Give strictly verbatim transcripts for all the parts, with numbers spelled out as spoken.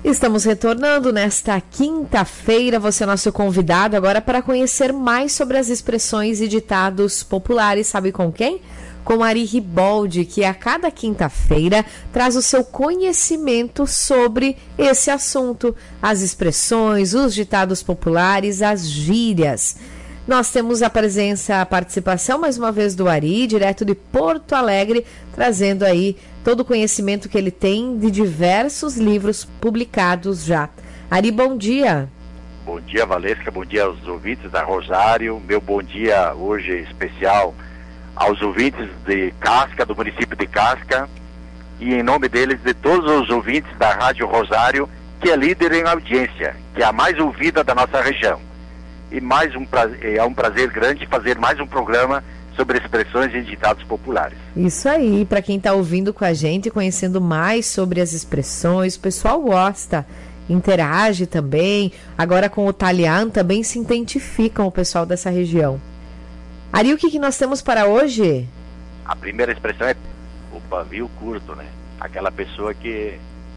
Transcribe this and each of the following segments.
Estamos retornando nesta quinta-feira. Você é nosso convidado agora para conhecer mais sobre as expressões e ditados populares. Sabe com quem? Com Ari Riboldi, que a cada quinta-feira traz o seu conhecimento sobre esse assunto. As expressões, os ditados populares, as gírias. Nós temos a presença, a participação mais uma vez do Ari, direto de Porto Alegre, trazendo aí todo o conhecimento que ele tem de diversos livros publicados já. Ari, bom dia. Bom dia, Valesca, bom dia aos ouvintes da Rosário. Meu bom dia hoje especial aos ouvintes de Casca, do município de Casca, e em nome deles, de todos os ouvintes da Rádio Rosário, que é líder em audiência, que é a mais ouvida da nossa região. E mais um prazer, é um prazer grande fazer mais um programa sobre expressões e ditados populares. Isso aí, para quem está ouvindo com a gente, conhecendo mais sobre as expressões, o pessoal gosta, interage também. Agora com o Talian também se identificam o pessoal dessa região. Ari, o que, que nós temos para hoje? A primeira expressão é o pavio curto, né? Aquela pessoa que,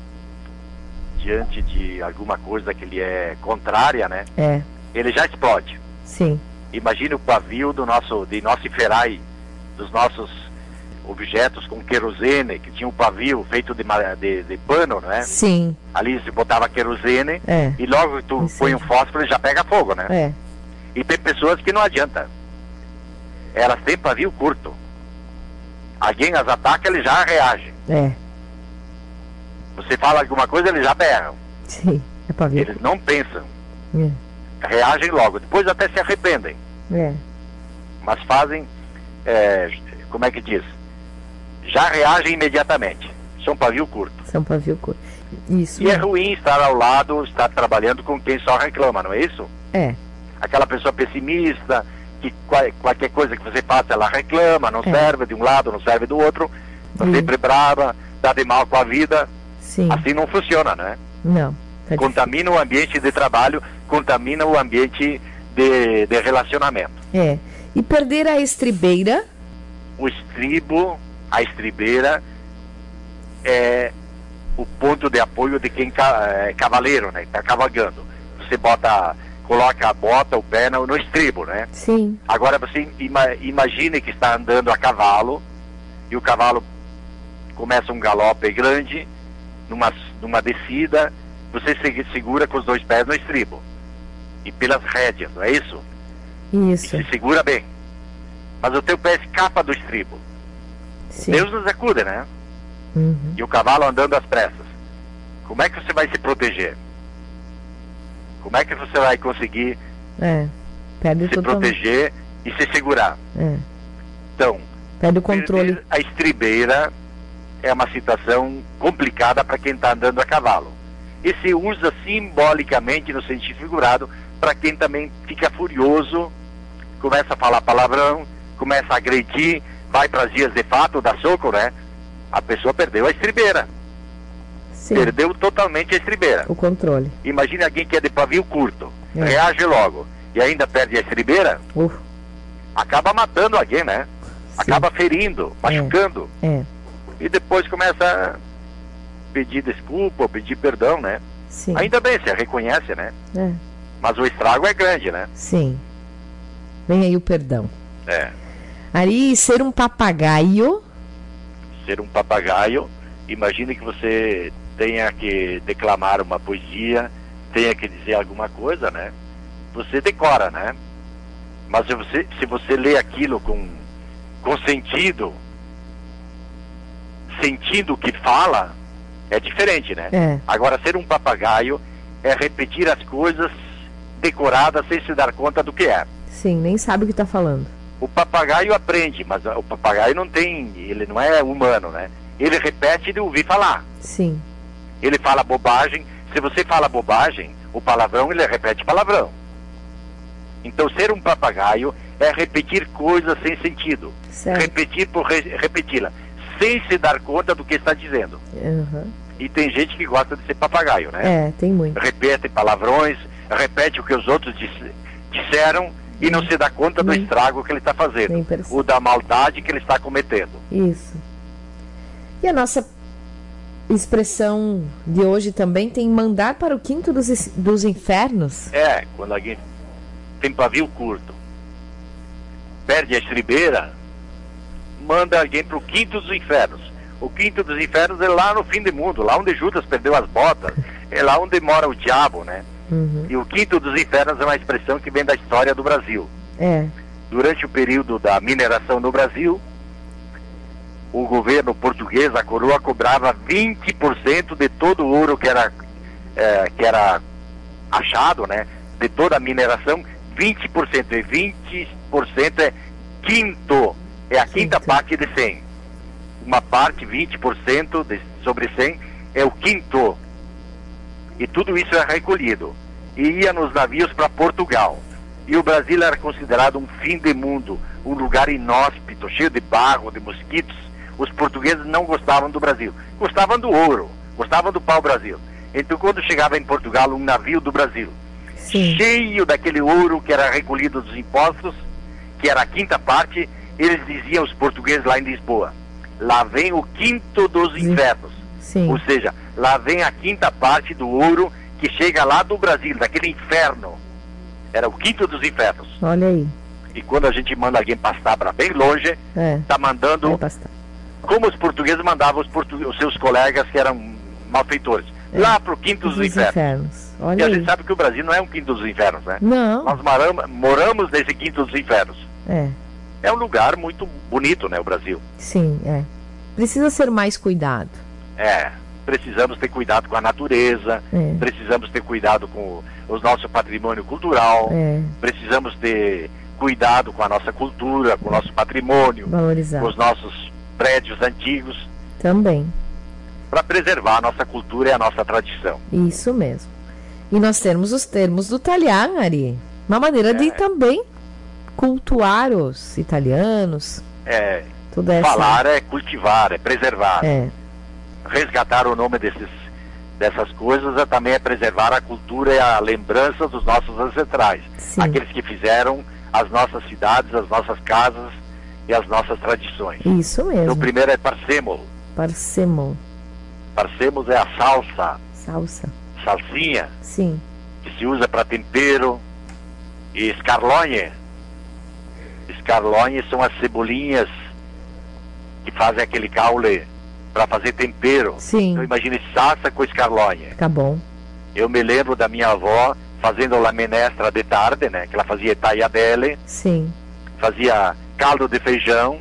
diante de alguma coisa que lhe é contrária, né? É. Ele já explode. Sim. Imagine o pavio do nosso, de nosso ferai, dos nossos objetos com querosene, que tinha um pavio feito de, de, de pano, não é? Sim. Ali se botava querosene, é. E logo que tu Sim. põe um fósforo, ele já pega fogo, né? É. E tem pessoas que não adianta. Elas têm pavio curto. Alguém as ataca, eles já reagem. É. Você fala alguma coisa, eles já berram. Sim, é pavio. Eles não pensam. É. Reagem logo, depois até se arrependem. É. Mas fazem, é, como é que diz? Já reagem imediatamente. São pavio curto. São pavio curto. Isso. E é ruim estar ao lado, estar trabalhando com quem só reclama, não é isso? É. Aquela pessoa pessimista, que qual, qualquer coisa que você faça, ela reclama, não é. serve de um lado, não serve do outro, está Sim. sempre brava, está de mal com a vida. Sim. Assim não funciona, né? Não. Tá contamina o ambiente de trabalho, contamina o ambiente de, de relacionamento. É. E perder a estribeira? O estribo, a estribeira, é o ponto de apoio de quem é cavaleiro, né? Está cavalgando. Você bota, coloca a bota, o pé no, no estribo, né? Sim. Agora você ima, imagine que está andando a cavalo e o cavalo começa um galope grande, numa, numa descida, você se segura com os dois pés no estribo e pelas rédeas, não é isso? Isso. E se segura bem. Mas o teu pé escapa do estribo. Sim. Deus nos acuda, né? Uhum. E o cavalo andando às pressas. Como é que você vai se proteger? Como é que você vai conseguir é. Perde se totalmente. proteger e se segurar? É. Então, perde o controle. A estribeira é uma situação complicada para quem está andando a cavalo. E se usa simbolicamente no sentido figurado para quem também fica furioso, começa a falar palavrão, começa a agredir, vai para as vias de fato, dá soco, né? A pessoa perdeu a estribeira. Sim. Perdeu totalmente a estribeira. O controle. Imagine alguém que é de pavio curto, é. reage logo e ainda perde a estribeira, uh. acaba matando alguém, né? Sim. Acaba ferindo, machucando. É. É. E depois começa a pedir desculpa, pedir perdão, né? Sim. Ainda bem, você reconhece, né? É. Mas o estrago é grande, né? Sim. Vem aí o perdão. É. Ari, ser um papagaio... Ser um papagaio, imagine que você tenha que declamar uma poesia, tenha que dizer alguma coisa, né? Você decora, né? Mas se você, se você lê aquilo com, com sentido, sentindo o que fala, é diferente, né? É. Agora, ser um papagaio é repetir as coisas decoradas sem se dar conta do que é. Sim, nem sabe o que está falando. O papagaio aprende, mas o papagaio não tem, ele não é humano, né? Ele repete de ouvir falar. Sim. Ele fala bobagem, se você fala bobagem, o palavrão, ele repete palavrão. Então, ser um papagaio é repetir coisas sem sentido. Certo. Repetir por re repeti-la, sem se dar conta do que está dizendo. Uhum. E tem gente que gosta de ser papagaio, né? É, tem muito. Repete palavrões, repete o que os outros dis disseram e não se dá conta do Nem, estrago que ele está fazendo, ou da maldade que ele está cometendo. Isso. E a nossa expressão de hoje também tem mandar para o quinto dos, dos infernos. É, quando alguém tem pavio curto, perde a estribeira, manda alguém para o quinto dos infernos. O quinto dos infernos é lá no fim do mundo, lá onde Judas perdeu as botas, é lá onde mora o diabo, né? Uhum. E o quinto dos infernos é uma expressão que vem da história do Brasil. É. Durante o período da mineração no Brasil, o governo português, a coroa, cobrava vinte por cento de todo o ouro que era, é, que era achado, né? De toda a mineração, vinte por cento. E vinte por cento é quinto, é a quinta Quinto. parte de cem. Uma parte, vinte por cento de, sobre cem, é o quinto. E tudo isso é recolhido. E ia nos navios para Portugal. E o Brasil era considerado um fim de mundo, um lugar inóspito, cheio de barro, de mosquitos. Os portugueses não gostavam do Brasil. Gostavam do ouro, gostavam do pau-brasil. Então, quando chegava em Portugal um navio do Brasil, Sim. cheio daquele ouro que era recolhido dos impostos, que era a quinta parte, eles diziam, os portugueses lá em Lisboa, lá vem o quinto dos infernos. Sim. Ou seja, lá vem a quinta parte do ouro que chega lá do Brasil, daquele inferno. Era o quinto dos infernos. Olha aí. E quando a gente manda alguém pastar para bem longe, É. tá mandando Vai pastar. como os portugueses mandavam os, portu... os seus colegas que eram malfeitores. É. Lá pro quinto dos, Dos infernos. infernos. E Olha a aí. gente sabe que o Brasil não é um quinto dos infernos, né? Não. Nós moramos, moramos nesse quinto dos infernos. É. É um lugar muito bonito, né, o Brasil. Sim, é. Precisa ser mais cuidado. É, precisamos ter cuidado com a natureza, É. precisamos ter cuidado com o nosso patrimônio cultural, É. precisamos ter cuidado com a nossa cultura, com o nosso patrimônio, Valorizar. com os nossos prédios antigos, Também. para preservar a nossa cultura e a nossa tradição. Isso mesmo. E nós temos os termos do Talhar, Ari. Uma maneira de É. também cultuar os italianos. É, Toda essa. falar é cultivar, é preservar. É. Resgatar o nome desses, dessas coisas é, também é preservar a cultura e a lembrança dos nossos ancestrais. Sim. Aqueles que fizeram as nossas cidades, as nossas casas e as nossas tradições. Isso Então, mesmo. o primeiro é parcemo. Parcemo. Parcemos é a salsa, Salsa. salsinha, Sim. que se usa para tempero. E escarlonhe. Escarlonhe são as cebolinhas que fazem aquele caule para fazer tempero. Sim. Então imagine salsa com escarlonhe. Fica bom. Eu me lembro da minha avó fazendo la menestra de tarde, né? Que ela fazia tagliatelle, Sim. fazia caldo de feijão,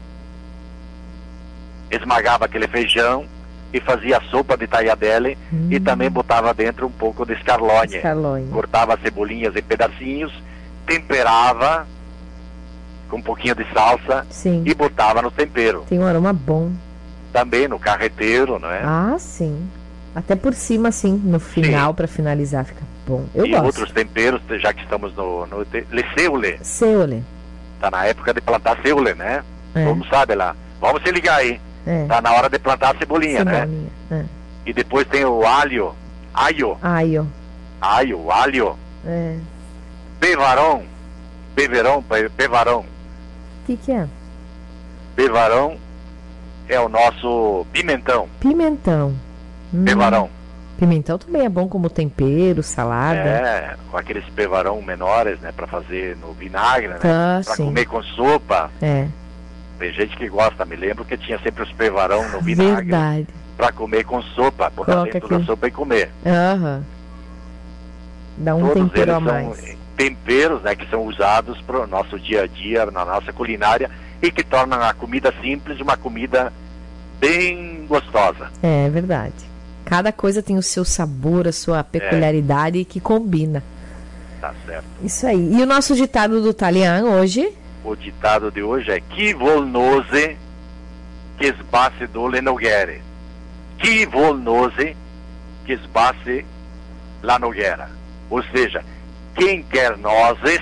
esmagava aquele feijão e fazia sopa de tagliatelle Hum. e também botava dentro um pouco de escarlonhe. Escarlonhe. Cortava as cebolinhas em pedacinhos, temperava com um pouquinho de salsa Sim. e botava no tempero. Tem um aroma bom. Também no carreteiro, não é? Ah, sim. Até por cima, assim, no final, para finalizar, fica bom. Eu e gosto. outros temperos, já que estamos no, no le seule. Seule. Tá na época de plantar seule, né? É. Todo mundo sabe lá. Vamos se ligar aí. É. Tá na hora de plantar a cebolinha, né? Cebolinha. É. E depois tem o alho, aio, Ai, ó. aio, alho, É. bevarão, beverão, pe- bevarão. O que que é? Bevarão é o nosso pimentão, Pimentão. Hum. bevarão. Pimentão também é bom como tempero, salada. É, com aqueles bevarão menores, né? Pra fazer no vinagre, né? Tá, Pra sim. comer com sopa. É. Tem gente que gosta, me lembro que tinha sempre os bevarão no vinagre. Verdade. Pra comer com sopa, botar Coloca dentro aqui. da sopa e comer. Aham. Dá um Todos tempero eles a são mais. temperos, né, que são usados para o nosso dia a dia, na nossa culinária, e que tornam a comida simples uma comida bem gostosa. É verdade. Cada coisa tem o seu sabor, a sua peculiaridade que combina. Tá certo. Isso aí. E o nosso ditado do Talhar hoje? O ditado de hoje é Chi volnose che sbasse dole noghere. Chi volnose che sbasse la nogueira. Ou seja, quem quer nozes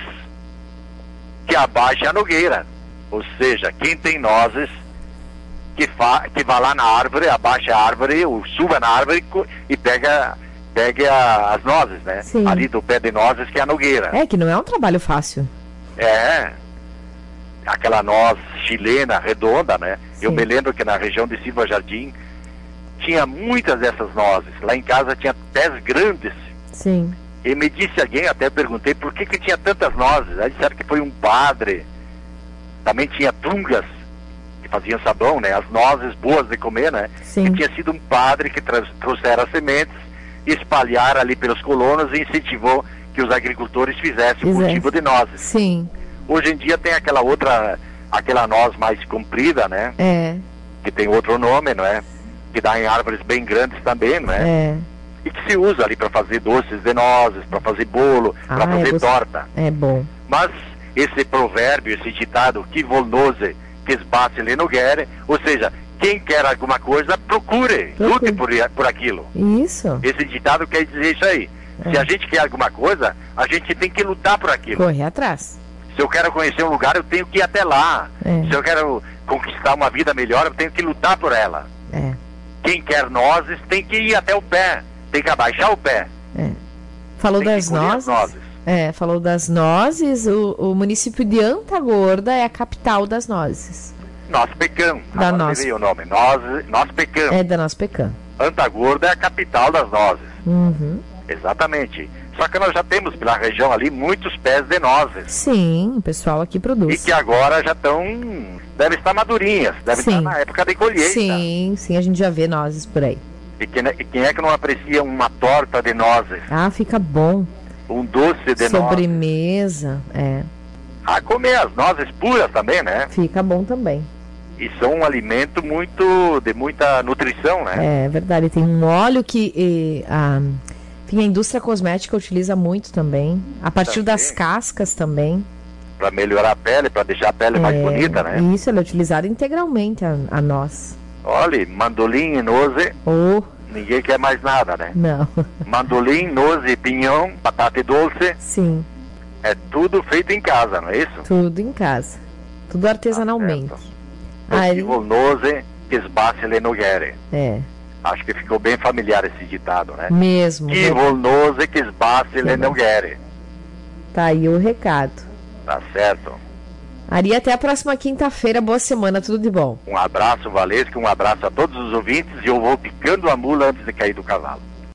que abaixe a nogueira. Ou seja, quem tem nozes que, fa que vá lá na árvore, abaixe a árvore, ou suba na árvore co- e pega, pegue a- as nozes, né? Sim. Ali do pé de nozes que é a nogueira. É que não é um trabalho fácil. É, aquela noz chilena, redonda, né? Sim. Eu me lembro que na região de Silva Jardim tinha muitas dessas nozes. Lá em casa tinha pés grandes. Sim. E me disse alguém, até perguntei, por que que tinha tantas nozes? Aí disseram que foi um padre. Também tinha tungas, que faziam sabão, né? As nozes boas de comer, né? Sim. Que tinha sido um padre que trouxera as sementes, espalhar ali pelos colonos e incentivou que os agricultores fizessem o cultivo de nozes. Sim. Hoje em dia tem aquela outra, aquela noz mais comprida, né? É. Que tem outro nome, não é? Que dá em árvores bem grandes também, não é? É. E que se usa ali para fazer doces de nozes, para fazer bolo, Ah, para fazer é torta. É bom. Mas esse provérbio, esse ditado, que volnose, que esbace le nugere, ou seja, quem quer alguma coisa, procure, Procure. lute por, por aquilo. Isso. Esse ditado quer dizer isso aí. É. Se a gente quer alguma coisa, a gente tem que lutar por aquilo. Correr atrás. Se eu quero conhecer um lugar, eu tenho que ir até lá. É. Se eu quero conquistar uma vida melhor, eu tenho que lutar por ela. É. Quem quer nozes tem que ir até o pé, tem que abaixar o pé. É. Falou Tem que das colher nozes. as nozes. É, falou das nozes. O, o município de Antagorda é a capital das nozes. Nós pecamos. Da Agora nossa. me veio o nome. Nós, nós pecamos. É da nossa pecan. Antagorda é a capital das nozes. Uhum. Exatamente. Só que nós já temos pela região ali muitos pés de nozes. Sim, o pessoal aqui E produz. que agora já estão. Devem estar madurinhas. Devem Sim. estar na época de colheita. Sim, sim, a gente já vê nozes por aí. E quem, e quem é que não aprecia uma torta de nozes? Ah, fica bom. Um doce de nozes? Sobremesa, é. A comer as nozes puras também, né? Fica bom também. E são um alimento muito de muita nutrição, né? É verdade. Tem um óleo que e, a, enfim, a indústria cosmética utiliza muito também. A partir Também. das cascas também. Para melhorar a pele, para deixar a pele mais É, bonita, né? Isso, ela é utilizada integralmente a, a noz. Olha, mandolim e noze, Ou, ninguém quer mais nada, né? não. Mandolim, noze, pinhão, batata doce, Sim, é tudo feito em casa, não é isso? tudo em casa. Tudo artesanalmente. Tá certo. Aí, O nose que sbasse le nugere. é, Acho que ficou bem familiar esse ditado, né? mesmo. Que volnose que sbasse le nugere. Tá aí o recado. Tá certo. Ari, até a próxima quinta-feira. Boa semana, tudo de bom. Um abraço, Valesca, um abraço a todos os ouvintes e eu vou picando a mula antes de cair do cavalo.